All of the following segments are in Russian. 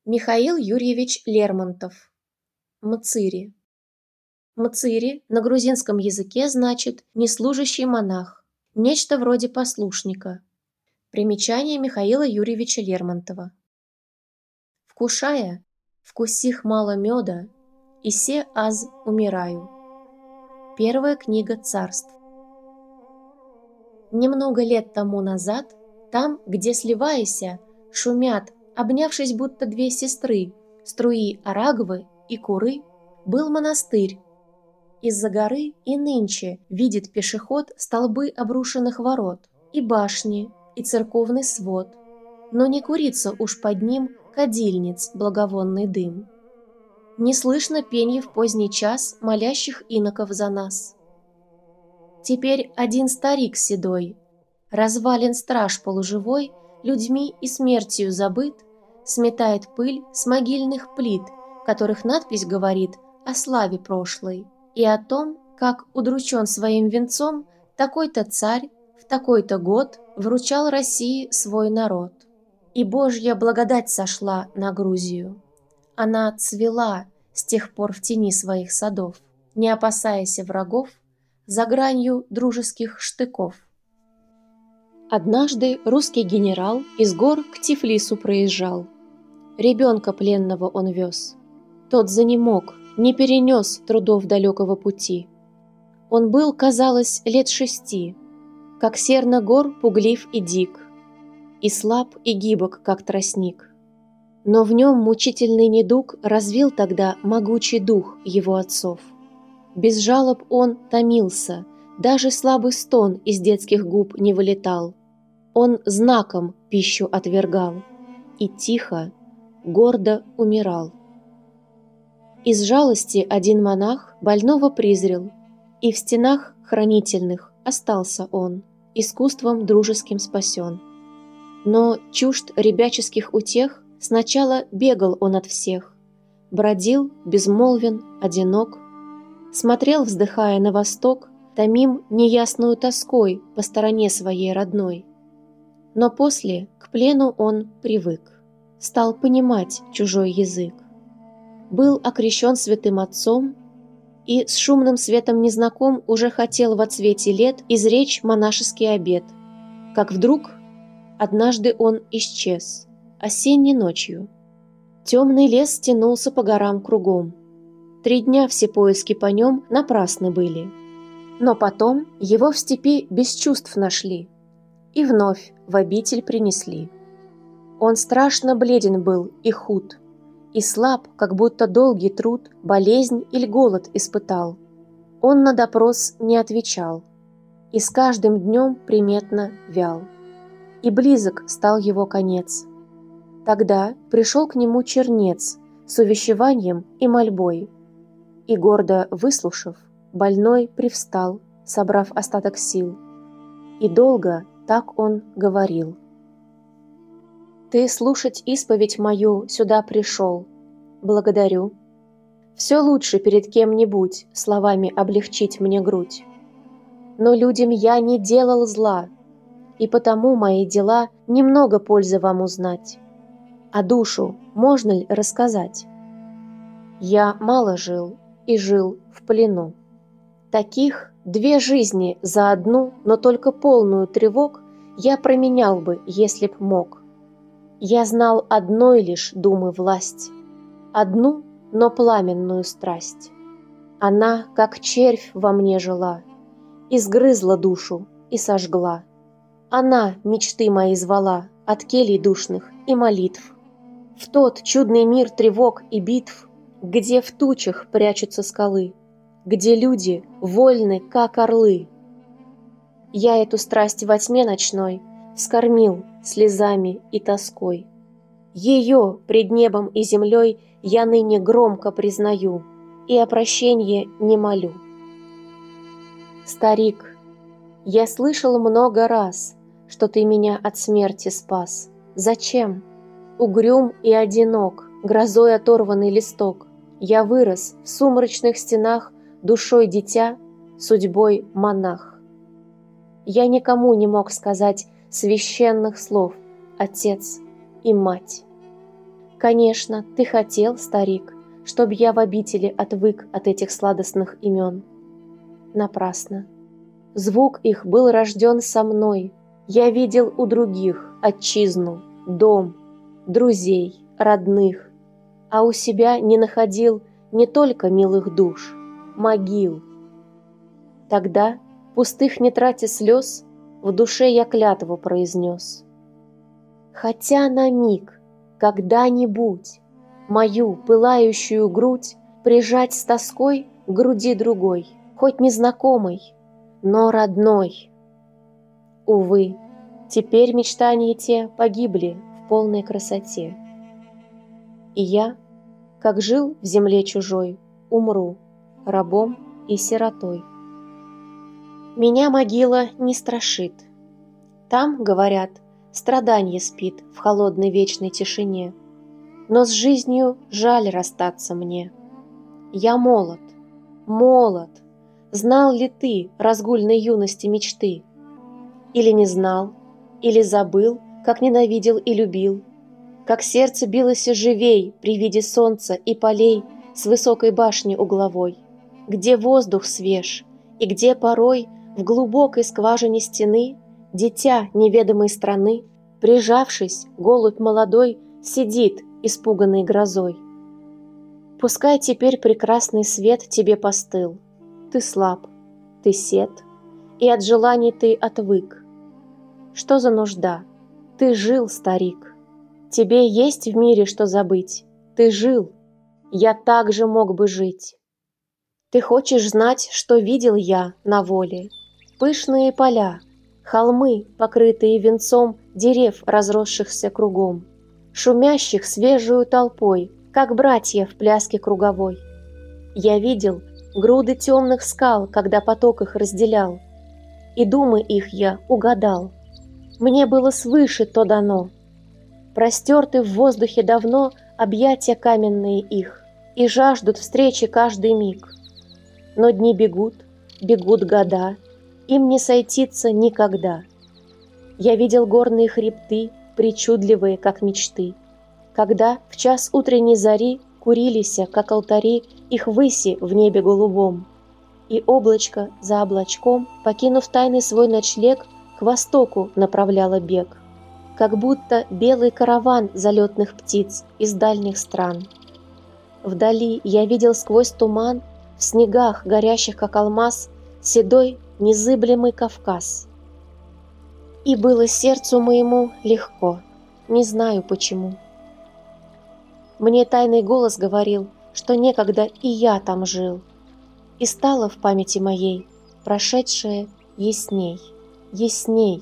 Михаил Юрьевич Лермонтов. Мцири. Мцири на грузинском языке значит «неслужащий монах», нечто вроде послушника. Примечание Михаила Юрьевича Лермонтова. Вкушая, вкусих мало меда, и се аз умираю. Первая книга царств. Немного лет тому назад, там, где сливаяся, шумят, обнявшись будто две сестры, струи Арагвы и Куры, был монастырь. Из-за горы и нынче видит пешеход столбы обрушенных ворот, и башни, и церковный свод, но не курится уж под ним кадильниц благовонный дым. Не слышно пенья в поздний час молящих иноков за нас. Теперь один старик седой, развален страж полуживой, людьми и смертью забыт, сметает пыль с могильных плит, которых надпись говорит о славе прошлой и о том, как удручен своим венцом такой-то царь в такой-то год вручал России свой народ. И Божья благодать сошла на Грузию. Она цвела с тех пор в тени своих садов, не опасаясь врагов, за гранью дружеских штыков. Однажды русский генерал из гор к Тифлису проезжал. Ребенка пленного он вез. Тот занемог, не перенес трудов далекого пути. Он был, казалось, лет 6, как серна гор пуглив и дик, и слаб и гибок, как тростник. Но в нем мучительный недуг развил тогда могучий дух его отцов. Без жалоб он томился, даже слабый стон из детских губ не вылетал. Он знаком пищу отвергал и тихо, гордо умирал. Из жалости один монах больного призрел, и в стенах хранительных остался он, искусством дружеским спасен. Но чужд ребяческих утех, сначала бегал он от всех, бродил, безмолвен, одинок, смотрел, вздыхая на восток, томим неясную тоской по стороне своей родной. Но после к плену он привык, стал понимать чужой язык. Был окрещен святым отцом и с шумным светом незнаком уже хотел во цвете лет изречь монашеский обет, как вдруг однажды он исчез, осенней ночью. Темный лес тянулся по горам кругом. 3 дня все поиски по нем напрасны были. Но потом его в степи без чувств нашли и вновь в обитель принесли. Он страшно бледен был и худ, и слаб, как будто долгий труд, болезнь или голод испытал. Он на допрос не отвечал, и с каждым днем приметно вял. И близок стал его конец. Тогда пришел к нему чернец с увещеванием и мольбой, и, гордо выслушав, больной привстал, собрав остаток сил. И долго так он говорил: «Ты слушать исповедь мою сюда пришел. Благодарю. Все лучше перед кем-нибудь словами облегчить мне грудь. Но людям я не делал зла, и потому мои дела немного пользы вам узнать. А душу можно ли рассказать? Я мало жил и жил в плену. Таких 2 жизни за одну, но только полную тревог я променял бы, если б мог. Я знал одной лишь думы власть, одну, но пламенную страсть. Она, как червь, во мне жила, изгрызла душу и сожгла. Она мечты мои звала от келий душных и молитв, в тот чудный мир тревог и битв, где в тучах прячутся скалы, где люди вольны, как орлы. Я эту страсть во тьме ночной вскормил слезами и тоской. Ее пред небом и землей я ныне громко признаю и о прощенье не молю. Старик, я слышал много раз, что ты меня от смерти спас. Зачем? Угрюм и одинок, грозой оторванный листок, я вырос в сумрачных стенах, душой дитя, судьбой монах. Я никому не мог сказать священных слов, отец и мать. Конечно, ты хотел, старик, чтоб я в обители отвык от этих сладостных имен. Напрасно. Звук их был рожден со мной. Я видел у других отчизну, дом, друзей, родных, а у себя не находил не только милых душ, могил. Тогда, пустых не тратя слез, в душе я клятву произнес. Хотя на миг, когда-нибудь, мою пылающую грудь прижать с тоской к груди другой, хоть незнакомой, но родной. Увы, теперь мечтания те погибли в полной красоте. И я, как жил в земле чужой, умру рабом и сиротой. Меня могила не страшит. Там, говорят, страданье спит в холодной вечной тишине. Но с жизнью жаль расстаться мне. Я молод, молод. Знал ли ты разгульной юности мечты? Или не знал, или забыл, как ненавидел и любил, как сердце билось живей при виде солнца и полей с высокой башни угловой, где воздух свеж и где порой в глубокой скважине стены дитя неведомой страны, прижавшись, голубь молодой, сидит, испуганный грозой. Пускай теперь прекрасный свет тебе постыл, ты слаб, ты сед, и от желаний ты отвык. Что за нужда? Ты жил, старик. Тебе есть в мире что забыть. Ты жил. Я также мог бы жить. Ты хочешь знать, что видел я на воле? Пышные поля, холмы, покрытые венцом дерев, разросшихся кругом, шумящих свежую толпой, как братья в пляске круговой. Я видел груды темных скал, когда поток их разделял, и думы их я угадал. Мне было свыше то дано. Простерты в воздухе давно объятия каменные их, и жаждут встречи каждый миг. Но дни бегут, бегут года, им не сойтиться никогда. Я видел горные хребты, причудливые, как мечты, когда в час утренней зари курилися, как алтари, их выси в небе голубом, и облачко за облачком, покинув тайный свой ночлег, к востоку направляла бег, как будто белый караван залетных птиц из дальних стран. Вдали я видел сквозь туман, в снегах, горящих как алмаз, седой незыблемый Кавказ. И было сердцу моему легко, не знаю почему. Мне тайный голос говорил, что некогда и я там жил, и стало в памяти моей прошедшее ясней. Ясней.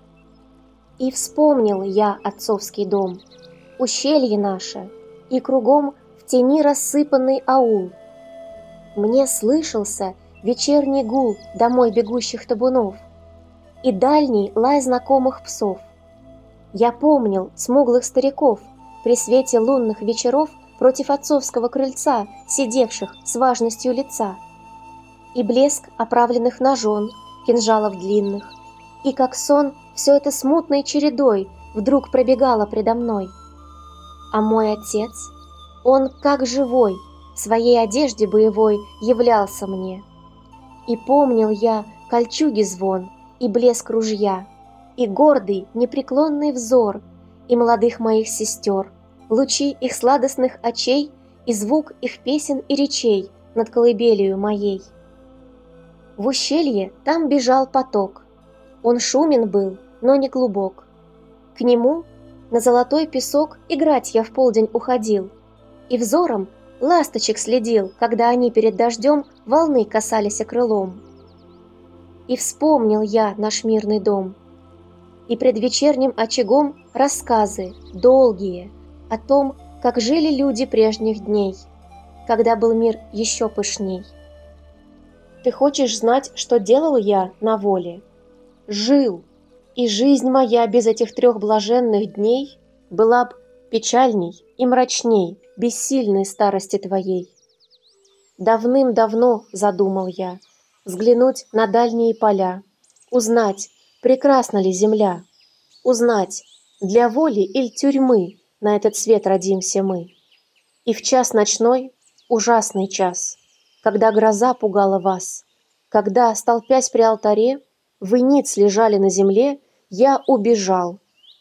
И вспомнил я отцовский дом, ущелье наше, и кругом в тени рассыпанный аул. Мне слышался вечерний гул домой бегущих табунов и дальний лай знакомых псов. Я помнил смуглых стариков при свете лунных вечеров против отцовского крыльца, сидевших с важностью лица, и блеск оправленных ножон, кинжалов длинных, и как сон все это смутной чередой вдруг пробегало предо мной. А мой отец, он как живой, в своей одежде боевой являлся мне. И помнил я кольчуги звон и блеск ружья, и гордый непреклонный взор, и молодых моих сестер, лучи их сладостных очей и звук их песен и речей над колыбелью моей. В ущелье там бежал поток. Он шумен был, но не глубок. К нему на золотой песок играть я в полдень уходил, и взором ласточек следил, когда они перед дождем волны касались крылом. И вспомнил я наш мирный дом, и пред вечерним очагом рассказы долгие о том, как жили люди прежних дней, когда был мир еще пышней. Ты хочешь знать, что делал я на воле? Жил, и жизнь моя без этих 3 блаженных дней была б печальней и мрачней бессильной старости твоей. Давным-давно задумал я взглянуть на дальние поля, узнать, прекрасна ли земля, узнать, для воли или тюрьмы на этот свет родимся мы. И в час ночной, ужасный час, когда гроза пугала вас, когда, столпясь при алтаре, вы ниц лежали на земле, я убежал.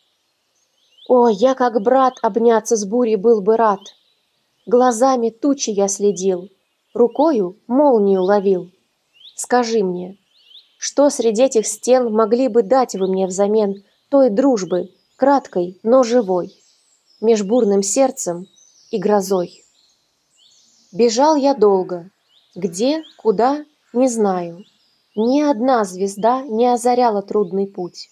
О, я как брат обняться с бурей был бы рад. Глазами тучи я следил, рукою молнию ловил. Скажи мне, что среди этих стен могли бы дать вы мне взамен той дружбы, краткой, но живой, меж бурным сердцем и грозой? Бежал я долго, где, куда, не знаю. Ни одна звезда не озаряла трудный путь.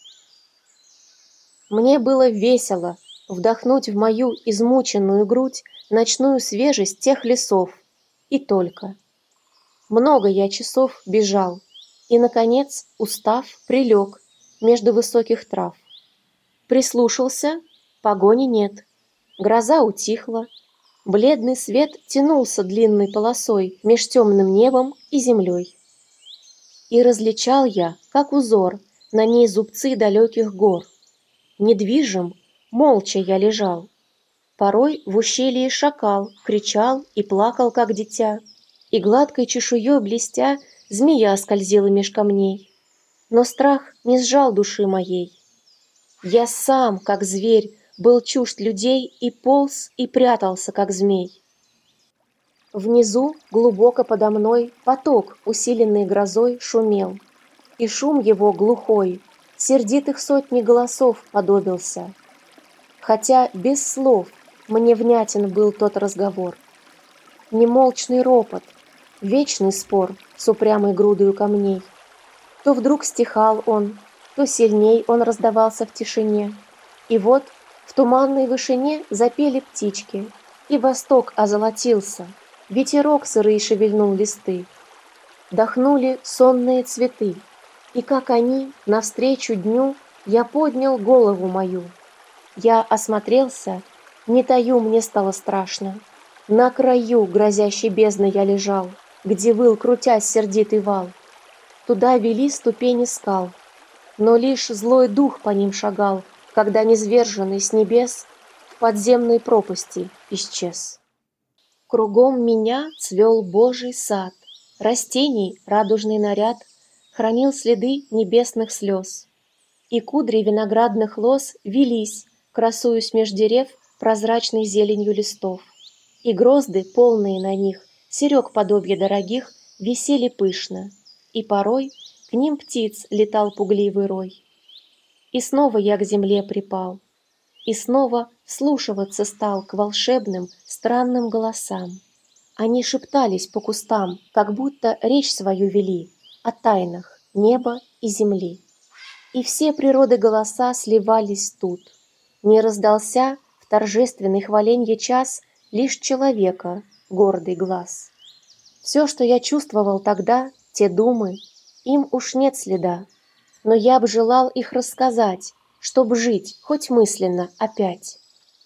Мне было весело вдохнуть в мою измученную грудь ночную свежесть тех лесов, и только. Много я часов бежал, и, наконец, устав, прилег между высоких трав. Прислушался, погони нет, гроза утихла, бледный свет тянулся длинной полосой меж темным небом и землей. И различал я, как узор, на ней зубцы далеких гор. Недвижим, молча я лежал. Порой в ущелье шакал кричал и плакал, как дитя, и гладкой чешуей блестя змея скользила меж камней. Но страх не сжал души моей. Я сам, как зверь, был чужд людей и полз и прятался, как змей. Внизу, глубоко подо мной, поток, усиленный грозой, шумел, и шум его глухой, сердитых сотни голосов подобился. Хотя без слов мне внятен был тот разговор. Немолчный ропот, вечный спор с упрямой грудою камней. То вдруг стихал он, то сильней он раздавался в тишине. И вот в туманной вышине запели птички, и восток озолотился, ветерок сырый шевельнул листы. Дохнули сонные цветы, и как они, навстречу дню, я поднял голову мою. Я осмотрелся, не таю, мне стало страшно. На краю грозящей бездны я лежал, где выл, крутясь, сердитый вал. Туда вели ступени скал, но лишь злой дух по ним шагал, когда низверженный с небес в подземной пропасти исчез. Кругом меня цвел Божий сад, растений радужный наряд хранил следы небесных слез. И кудри виноградных лоз велись, красуясь меж дерев прозрачной зеленью листов. И грозды, полные на них, серег подобья дорогих, висели пышно, и порой к ним птиц летал пугливый рой. И снова я к земле припал, и снова вслушиваться стал к волшебным, странным голосам. Они шептались по кустам, как будто речь свою вели о тайнах неба и земли. И все природы голоса сливались тут. Не раздался в торжественный хваленье час лишь человека гордый глаз. Все, что я чувствовал тогда, те думы, им уж нет следа, но я б желал их рассказать, чтоб жить хоть мысленно опять.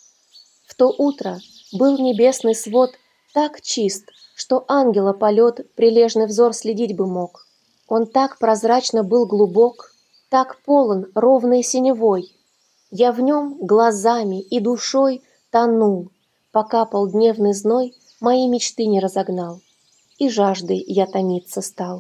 В то утро был небесный свод так чист, что ангела полет прилежный взор следить бы мог. Он так прозрачно был глубок, так полон ровной синевой. Я в нем глазами и душой тонул, пока полдневный зной мои мечты не разогнал, и жаждой я томиться стал.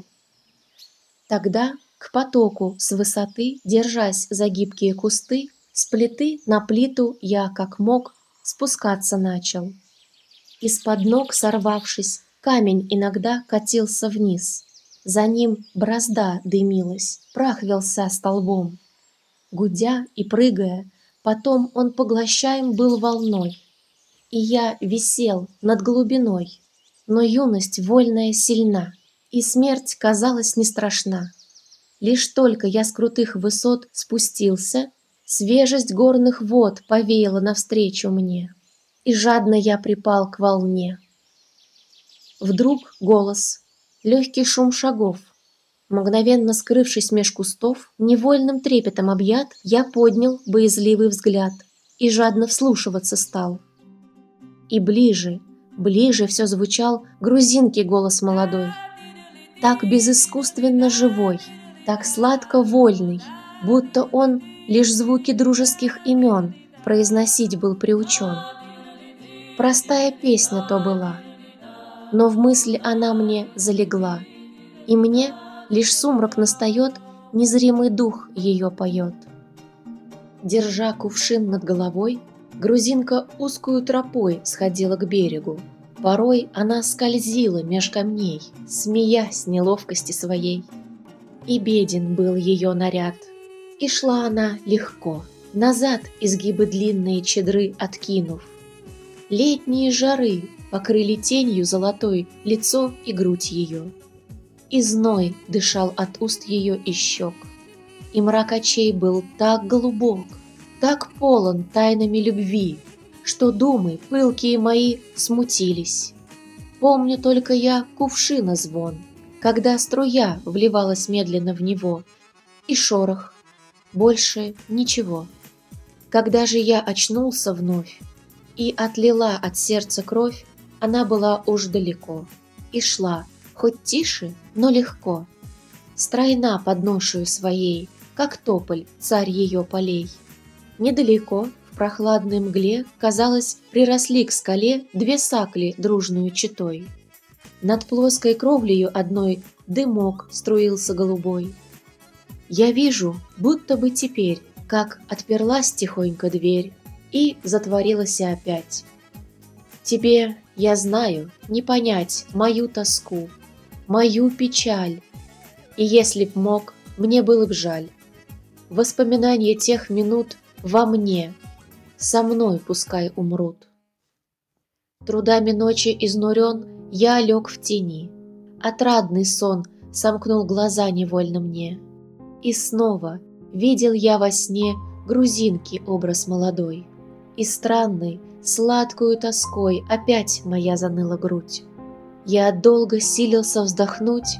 Тогда к потоку с высоты, держась за гибкие кусты, с плиты на плиту я, как мог, спускаться начал. Из-под ног сорвавшись, камень иногда катился вниз. За ним борозда дымилась, прах велся столбом. Гудя и прыгая, потом он поглощаем был волной. И я висел над глубиной, но юность вольная сильна, и смерть казалась не страшна. Лишь только я с крутых высот спустился, свежесть горных вод повеяла навстречу мне, и жадно я припал к волне. Вдруг голос, легкий шум шагов. Мгновенно скрывшись меж кустов, невольным трепетом объят, я поднял боязливый взгляд и жадно вслушиваться стал. И ближе, ближе все звучал грузинский голос молодой, так безыскусственно живой, так сладко вольный, будто он лишь звуки дружеских имен произносить был приучен. Простая песня то была, но в мысли она мне залегла, и мне лишь сумрак настает, незримый дух ее поет. Держа кувшин над головой, грузинка узкую тропой сходила к берегу. Порой она скользила меж камней, смеясь неловкости своей. И беден был ее наряд, и шла она легко, назад изгибы длинные чедры откинув. Летние жары покрыли тенью золотой лицо и грудь ее. И зной дышал от уст ее и щек. И мрак очей был так глубок, так полон тайнами любви, что думы пылкие мои смутились. Помню только я кувшина звон, когда струя вливалась медленно в него, и шорох, больше ничего. Когда же я очнулся вновь и отлила от сердца кровь, она была уж далеко и шла, хоть тише, но легко, стройна под ношею своей, как тополь, царь ее полей. Недалеко, в прохладной мгле, казалось, приросли к скале две сакли дружную четой. Над плоской кровлею одной дымок струился голубой. Я вижу, будто бы теперь, как отперлась тихонько дверь и затворилась опять. Тебе, я знаю, не понять мою тоску, мою печаль, и если б мог, мне было б жаль. Воспоминания тех минут во мне, со мной пускай умрут. Трудами ночи изнурен, я лег в тени. Отрадный сон сомкнул глаза невольно мне. И снова видел я во сне грузинки образ молодой. И странной, сладкую тоской опять моя заныла грудь. Я долго силился вздохнуть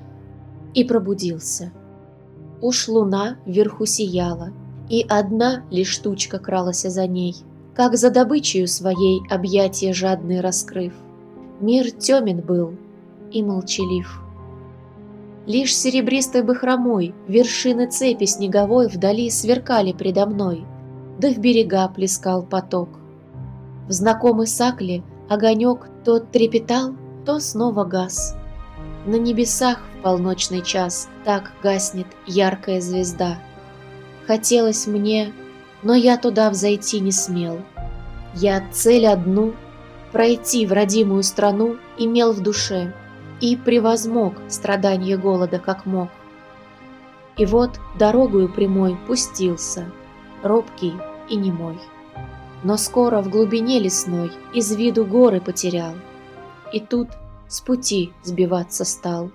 и пробудился. Уж луна вверху сияла, и одна лишь тучка кралась за ней, как за добычею своей объятия жадные раскрыв. Мир темен был и молчалив. Лишь серебристой бахромой вершины цепи снеговой вдали сверкали предо мной, да в берега плескал поток. В знакомой сакле огонек то трепетал, то снова гас. На небесах в полночный час так гаснет яркая звезда. Хотелось мне, но я туда взойти не смел. Я цель одну — пройти в родимую страну имел в душе и превозмог страдания голода как мог. И вот дорогою прямой пустился, робкий и немой. Но скоро в глубине лесной из виду горы потерял, и тут с пути сбиваться стал.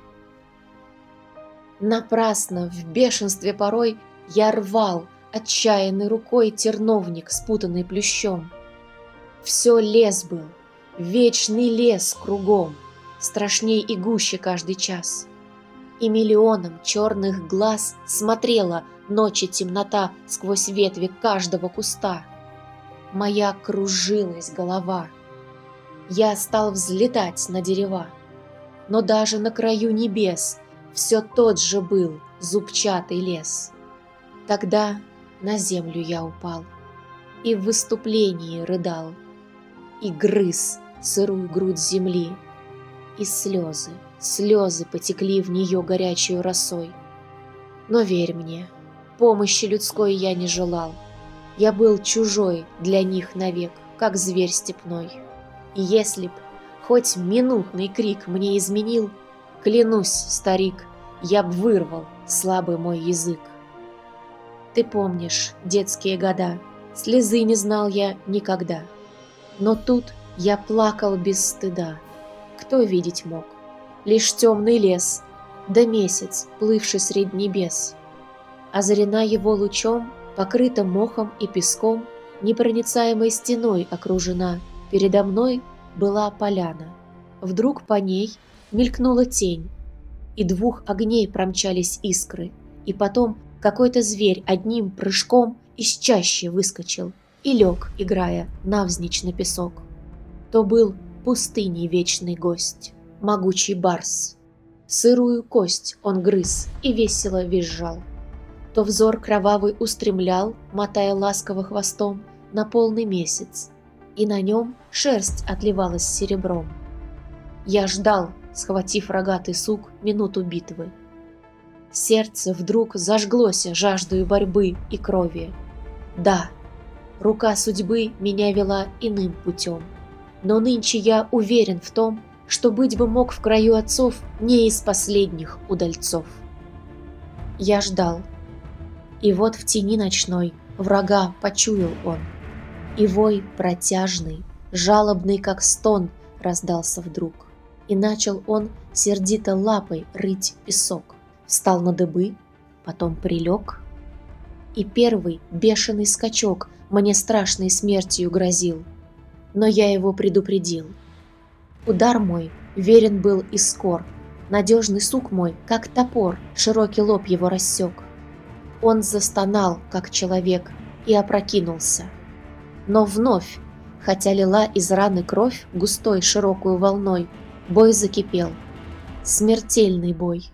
Напрасно в бешенстве порой я рвал отчаянной рукой терновник, спутанный плющом. Все лес был, вечный лес кругом, страшней и гуще каждый час. И миллионом черных глаз смотрела ночи темнота сквозь ветви каждого куста. Моя кружилась голова. Я стал взлетать на дерева, но даже на краю небес все тот же был зубчатый лес. Тогда на землю я упал и в выступлении рыдал, и грыз сырую грудь земли, и слезы потекли в нее горячей росой. Но верь мне, помощи людской я не желал, я был чужой для них навек, как зверь степной. И если б хоть минутный крик мне изменил, клянусь, старик, я б вырвал слабый мой язык. Ты помнишь детские года, слезы не знал я никогда. Но тут я плакал без стыда. Кто видеть мог? Лишь темный лес, да месяц, плывший средь небес. Озарена его лучом, покрыта мохом и песком, непроницаемой стеной окружена, передо мной была поляна. Вдруг по ней мелькнула тень, и двух огней промчались искры, и потом какой-то зверь одним прыжком из чащи выскочил и лег, играя, навзничь на песок. То был пустыней вечный гость, могучий барс. Сырую кость он грыз и весело визжал. То взор кровавый устремлял, мотая ласково хвостом, на полный месяц, и на нем шерсть отливалась серебром. Я ждал, схватив рогатый сук, минуту битвы. Сердце вдруг зажглось жаждою борьбы и крови. Да, рука судьбы меня вела иным путем, но нынче я уверен в том, что быть бы мог в краю отцов не из последних удальцов. Я ждал, и вот в тени ночной врага почуял он, и вой протяжный, жалобный, как стон, раздался вдруг, и начал он сердито лапой рыть песок. Встал на дыбы, потом прилег, и первый бешеный скачок мне страшной смертью грозил, но я его предупредил. Удар мой верен был и скор, надежный сук мой, как топор, широкий лоб его рассек. Он застонал, как человек, и опрокинулся. Но вновь, хотя лила из раны кровь густой широкую волной, бой закипел. Смертельный бой.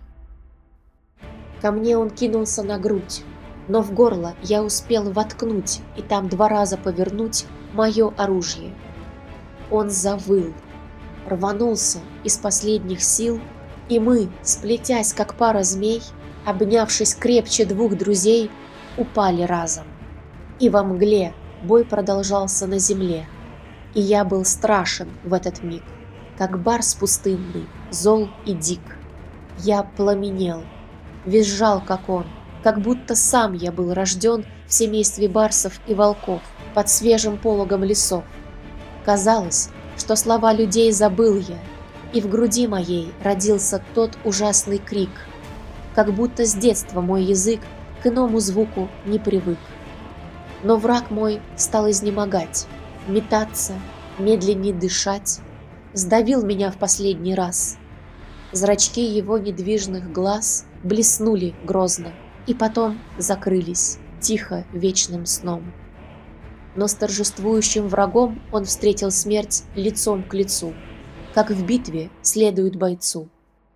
Ко мне он кинулся на грудь, но в горло я успел воткнуть и там 2 раза повернуть мое оружие. Он завыл, рванулся из последних сил, и мы, сплетясь как пара змей, обнявшись крепче 2 друзей, упали разом. И во мгле бой продолжался на земле, и я был страшен в этот миг, как барс пустынный, зол и дик. Я пламенел, визжал, как он, как будто сам я был рожден в семействе барсов и волков под свежим пологом лесов. Казалось, что слова людей забыл я, и в груди моей родился тот ужасный крик, как будто с детства мой язык к иному звуку не привык. Но враг мой стал изнемогать, метаться, медленнее дышать, сдавил меня в последний раз. Зрачки его недвижных глаз блеснули грозно и потом закрылись тихо вечным сном. Но с торжествующим врагом он встретил смерть лицом к лицу, как в битве следует бойцу.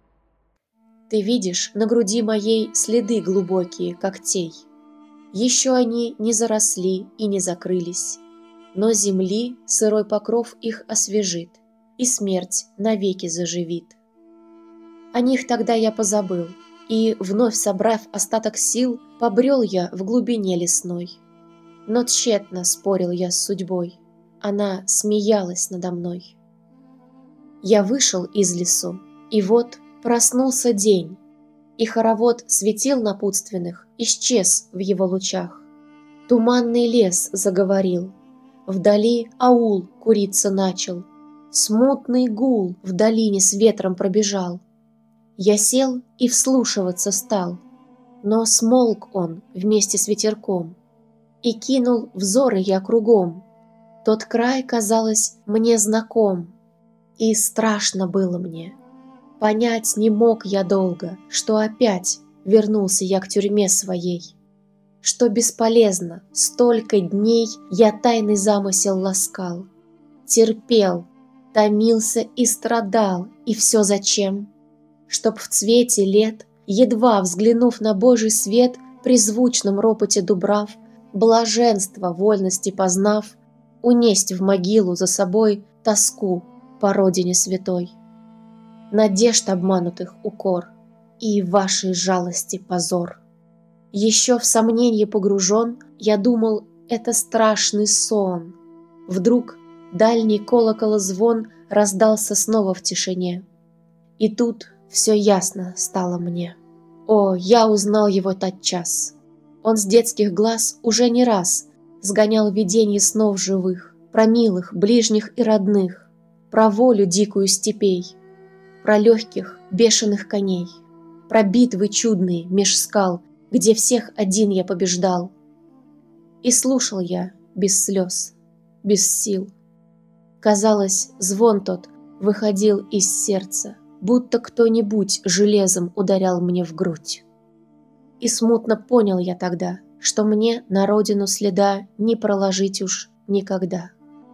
Ты видишь на груди моей следы глубокие когтей. Еще они не заросли и не закрылись, но земли сырой покров их освежит, и смерть навеки заживит. О них тогда я позабыл, и, вновь собрав остаток сил, побрел я в глубине лесной. Но тщетно спорил я с судьбой, она смеялась надо мной. Я вышел из лесу, и вот проснулся день, и хоровод светил напутственных исчез в его лучах. Туманный лес заговорил, вдали аул куриться начал, смутный гул в долине с ветром пробежал. Я сел и вслушиваться стал, но смолк он вместе с ветерком, и кинул взоры я кругом. Тот край, казалось, мне знаком, и страшно было мне. Понять не мог я долго, что опять вернулся я к тюрьме своей, что бесполезно столько дней я тайный замысел ласкал, терпел, томился и страдал, и все зачем? Чтоб в цвете лет, едва взглянув на Божий свет, при звучном ропоте дубрав, блаженство вольности познав, унесть в могилу за собой тоску по родине святой. Надежд обманутых укор и вашей жалости позор. Еще в сомненье погружен, я думал, это страшный сон. Вдруг дальний колокола звон раздался снова в тишине. И тут все ясно стало мне. О, я узнал его тотчас. Он с детских глаз уже не раз сгонял виденье снов живых, про милых, ближних и родных, про волю дикую степей, про легких, бешеных коней, про битвы чудные меж скал, где всех один я побеждал. И слушал я без слез, без сил. Казалось, звон тот выходил из сердца, будто кто-нибудь железом ударял мне в грудь. И смутно понял я тогда, что мне на родину следа не проложить уж никогда.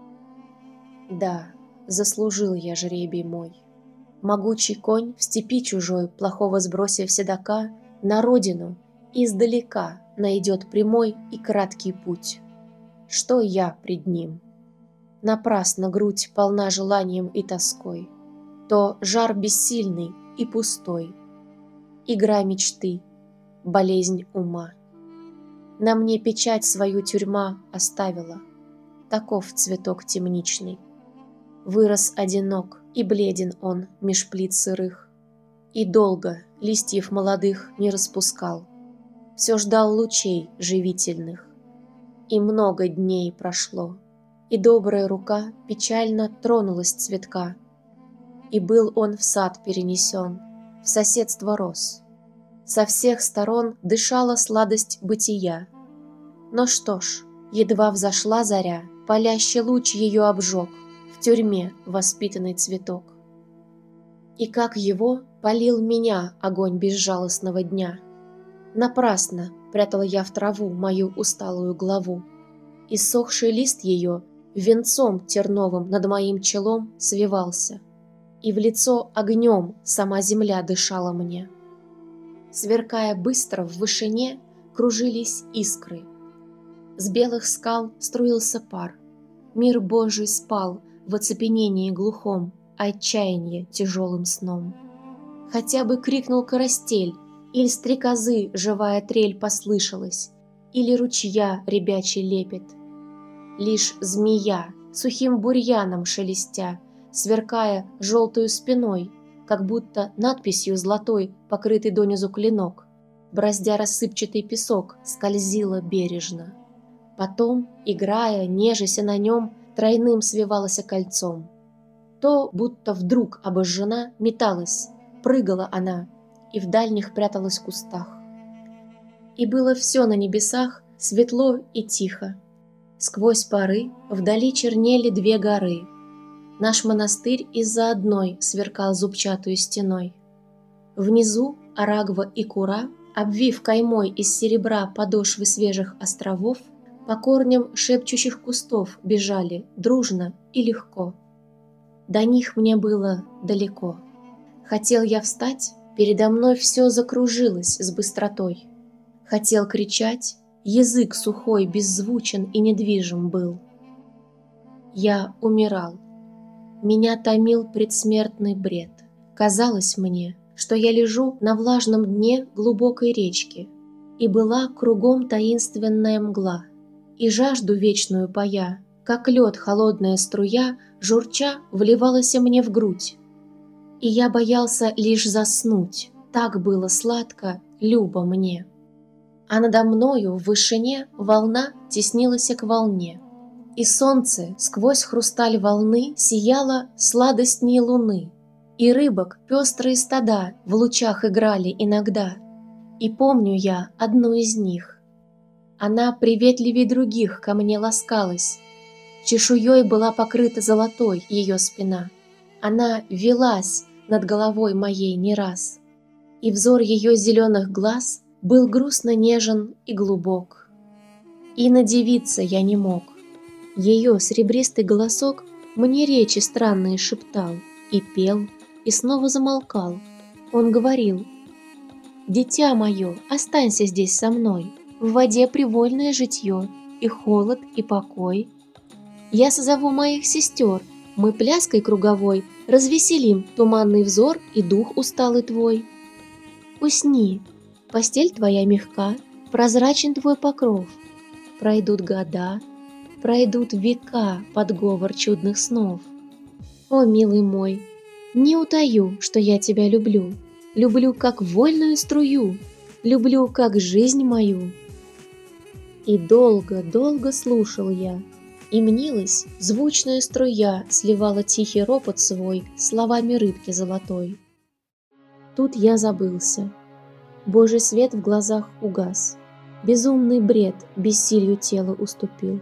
Да, заслужил я жребий мой. Могучий конь в степи чужой, плохого сбросив седока, на родину издалека найдет прямой и краткий путь. что я пред ним? Напрасно грудь полна желанием и тоской, то жар бессильный и пустой, игра мечты, болезнь ума. На мне печать свою тюрьма оставила, таков цветок темничный. Вырос одинок, и бледен он меж плит сырых, и долго листьев молодых не распускал, все ждал лучей живительных. И много дней прошло, и добрая рука печально тронулась цветка, и был он в сад перенесен, в соседство роз. Со всех сторон дышала сладость бытия. Но что ж, едва взошла заря, палящий луч ее обжег в тюрьме воспитанный цветок. И как его палил меня огонь безжалостного дня. Напрасно прятала я в траву мою усталую главу. Иссохший лист ее венцом терновым над моим челом свивался, и в лицо огнем сама земля дышала мне. Сверкая быстро в вышине, кружились искры. С белых скал струился пар. Мир Божий спал в оцепенении глухом, отчаяние тяжелым сном. Хотя бы крикнул карастель, или стрекозы живая трель послышалась, или ручья ребячий лепет. Лишь змея, сухим бурьяном шелестя, сверкая желтую спиной, как будто надписью золотой покрытый донизу клинок, браздя рассыпчатый песок, скользила бережно. Потом, играя, нежася на нем, тройным свивалась кольцом. То, будто вдруг обожжена, металась, прыгала она и в дальних пряталась в кустах. И было все на небесах светло и тихо. Сквозь пары вдали чернели две горы. Наш монастырь из-за одной сверкал зубчатую стеной. Внизу Арагва и Кура, обвив каймой из серебра подошвы свежих островов, по корням шепчущих кустов бежали дружно и легко. До них мне было далеко. Хотел я встать, передо мной все закружилось с быстротой. Хотел кричать, язык сухой, беззвучен и недвижим был. Я умирал. Меня томил предсмертный бред. Казалось мне, что я лежу на влажном дне глубокой речки, и была кругом таинственная мгла, и жажду вечную пая, как лед холодная струя, журча, вливалась мне в грудь. И я боялся лишь заснуть, так было сладко, любо мне. А надо мною в вышине волна теснилась к волне, и солнце сквозь хрусталь волны сияло сладостней луны, и рыбок пестрые стада в лучах играли иногда. И помню я одну из них. Она приветливей других ко мне ласкалась, чешуей была покрыта золотой ее спина. Она велась над головой моей не раз, и взор ее зеленых глаз был грустно нежен и глубок. И надивиться я не мог. Ее серебристый голосок мне речи странные шептал, и пел, и снова замолкал. Он говорил: «Дитя мое, останься здесь со мной, в воде привольное житье, и холод, и покой. Я созову моих сестер, мы пляской круговой развеселим туманный взор и дух усталый твой. Усни, постель твоя мягка, прозрачен твой покров. Пройдут года, пройдут века под говор чудных снов. О, милый мой, не утаю, что я тебя люблю, люблю как вольную струю, люблю как жизнь мою». И долго-долго слушал я, и мнилась звучная струя сливала тихий ропот свой словами рыбки золотой. Тут я забылся. Божий свет в глазах угас, безумный бред бессилью тела уступил.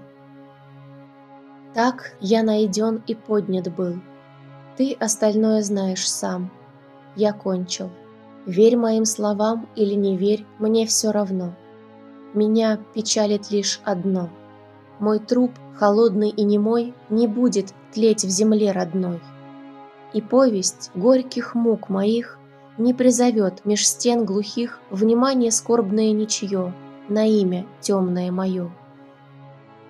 Так я найден и поднят был. Ты остальное знаешь сам. Я кончил. Верь моим словам или не верь, мне все равно. Меня печалит лишь одно. Мой труп, холодный и немой, не будет тлеть в земле родной. И повесть горьких мук моих не призовет меж стен глухих внимание скорбное ничье на имя темное мое.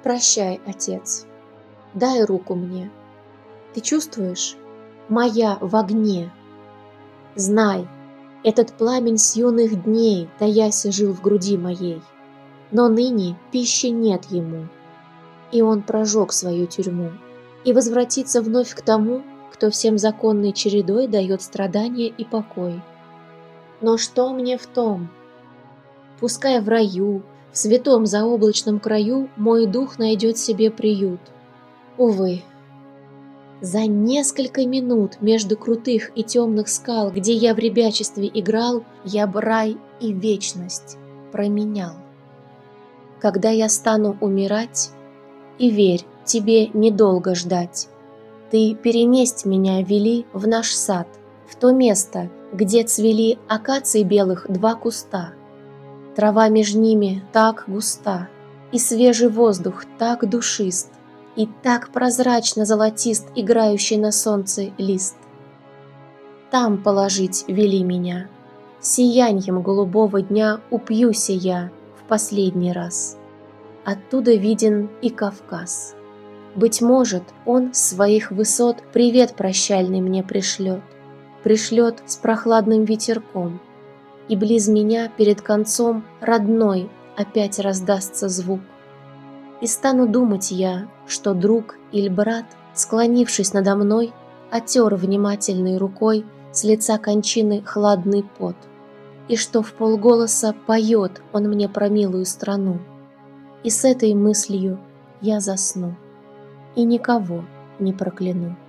Прощай, отец. Дай руку мне. Ты чувствуешь? Моя в огне. Знай, этот пламень с юных дней, таяся, жил в груди моей. Но ныне пищи нет ему, и он прожег свою тюрьму, и возвратится вновь к тому, кто всем законной чередой дает страдания и покой. Но что мне в том? Пускай в раю, в святом заоблачном краю мой дух найдет себе приют. Увы, за несколько минут между крутых и темных скал, где я в ребячестве играл, я б рай и вечность променял. Когда я стану умирать, и верь, тебе недолго ждать, ты перенесть меня вели в наш сад, в то место, где цвели акаций белых 2 куста. Трава между ними так густа, и свежий воздух так душист, и так прозрачно золотист играющий на солнце лист. Там положить вели меня, сияньем голубого дня упьюся я в последний раз. Оттуда виден и Кавказ. Быть может, он с своих высот привет прощальный мне пришлет с прохладным ветерком, и близ меня перед концом родной опять раздастся звук. И стану думать я, что друг или брат, склонившись надо мной, отер внимательной рукой с лица кончины хладный пот, и что вполголоса поет он мне про милую страну. И с этой мыслью я засну и никого не прокляну.